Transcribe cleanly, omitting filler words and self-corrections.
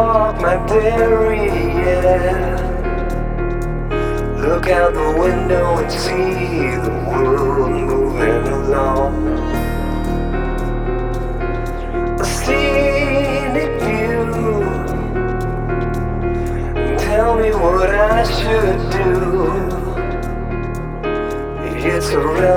walk my dairy, yeah. Look out the window and see the world moving along. A scenic view. Tell me what I should